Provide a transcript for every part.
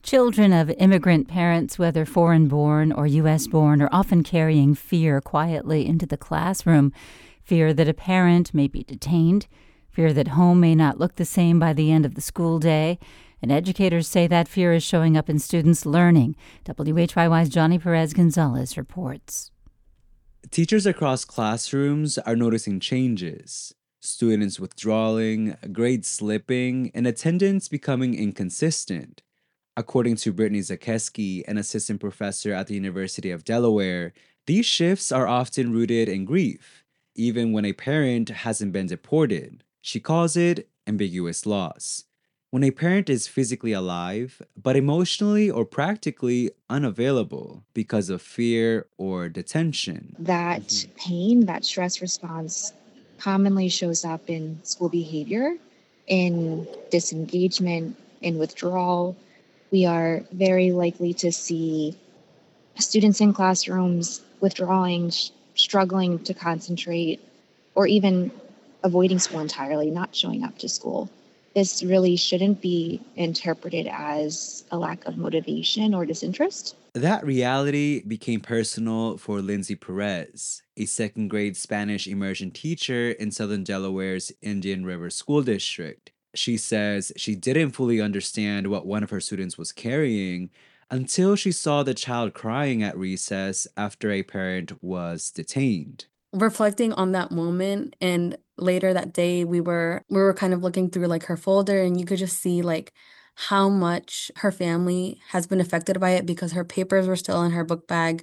Children of immigrant parents, whether foreign born or U.S. born, are often carrying fear quietly into the classroom. Fear that a parent may be detained, fear that home may not look the same by the end of the school day. And educators say that fear is showing up in students' learning. WHYY's Johnny Perez Gonzalez reports. Teachers across classrooms are noticing changes. Students withdrawing, grades slipping, and attendance becoming inconsistent. According to Brittany Zakeski, an assistant professor at the University of Delaware, these shifts are often rooted in grief, even when a parent hasn't been deported. She calls it ambiguous loss. When a parent is physically alive, but emotionally or practically unavailable because of fear or detention. That pain, that stress response commonly shows up in school behavior, in disengagement, in withdrawal. We are very likely to see students in classrooms withdrawing, struggling to concentrate, or even avoiding school entirely, not showing up to school. This really shouldn't be interpreted as a lack of motivation or disinterest. That reality became personal for Lindsay Perez, a second grade Spanish immersion teacher in Southern Delaware's Indian River School District. She says she didn't fully understand what one of her students was carrying until she saw the child crying at recess after a parent was detained. Reflecting on that moment, and later that day we were kind of looking through like her folder, and you could just see like how much her family has been affected by it, because her papers were still in her book bag,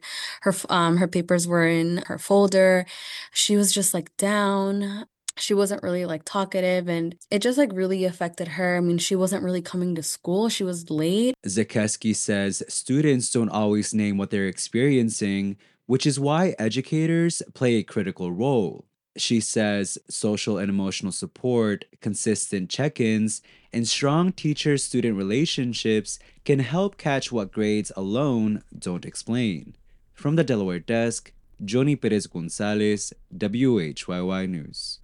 her papers were in her folder. She was just like down. She wasn't really like talkative, and it just like really affected her. I mean, she wasn't really coming to school. She was late. Zakeski says students don't always name what they're experiencing, which is why educators play a critical role. She says social and emotional support, consistent check ins, and strong teacher student relationships can help catch what grades alone don't explain. From the Delaware desk, Johnny Perez Gonzalez, WHYY News.